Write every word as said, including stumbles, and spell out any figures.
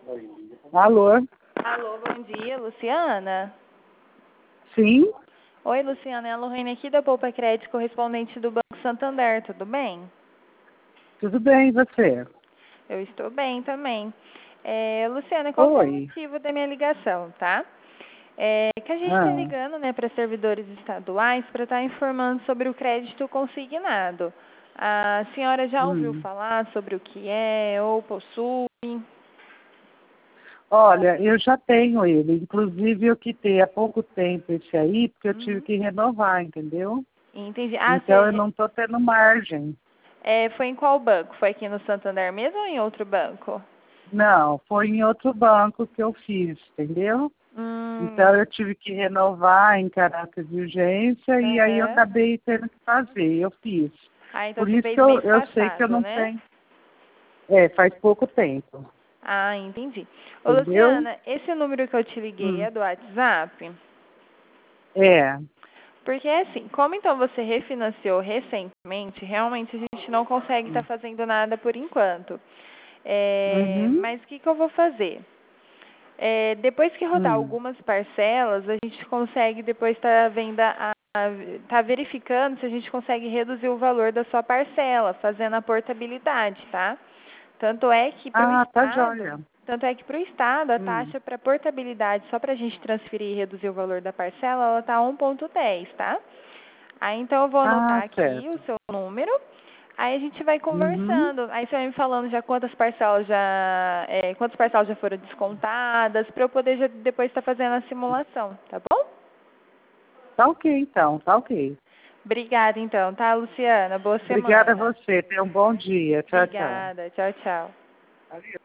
Alô? Alô, bom dia, Luciana? Sim? Oi, Luciana, é a Lorraine aqui da Poupa Crédito, correspondente do Banco Santander, tudo bem? Tudo bem, e você? Eu estou bem também. É, Luciana, qual que é o Oi. motivo da minha ligação, tá? É que a gente está Ah, ligando, né, para servidores estaduais para estar informando sobre o crédito consignado. A senhora já ouviu hum. falar sobre o que é ou possui? Olha, eu já tenho ele. Inclusive, eu quitei há pouco tempo esse aí, porque eu tive Uhum. que renovar, entendeu? Entendi. Ah, Então, eu você, não estou tendo margem. é, foi em qual banco? Foi aqui no Santander mesmo ou em outro banco? Não, foi em outro banco que eu fiz, entendeu? Hum, Então, eu tive que renovar em caráter de urgência e aí eu aham. acabei tendo que fazer. Eu fiz. Ah, então Por você isso que fez eu, mês eu sei que eu passado, não né? tenho. É, faz pouco tempo, Ah, entendi. Ô, entendeu? Luciana, esse número que eu te liguei Hum. é do WhatsApp? É. Porque, assim, como então você refinanciou recentemente, realmente a gente não consegue estar fazendo nada por enquanto. É, Uhum. mas o que, que eu vou fazer? É, depois que rodar Hum. algumas parcelas, a gente consegue depois estar vendo a, a- tá verificando se a gente consegue reduzir o valor da sua parcela, fazendo a portabilidade, tá? Tanto é que para o Ah, tá Estado, joia. tanto é que para o Estado a Hum. taxa para portabilidade só para a gente transferir e reduzir o valor da parcela, ela tá um ponto dez, tá? Aí então eu vou Ah, anotar aqui o certo. seu número. Aí a gente vai Uhum. conversando. Aí você vai me falando já quantas parcelas já, é, quantas parcelas já foram descontadas, para eu poder já depois estar fazendo a simulação, tá bom? Tá ok, então, tá ok. Obrigada então, tá, Luciana? Boa Obrigada a semana. você. Tenha um bom dia. Tchau, tchau. Obrigada. Tchau, tchau. Adeus.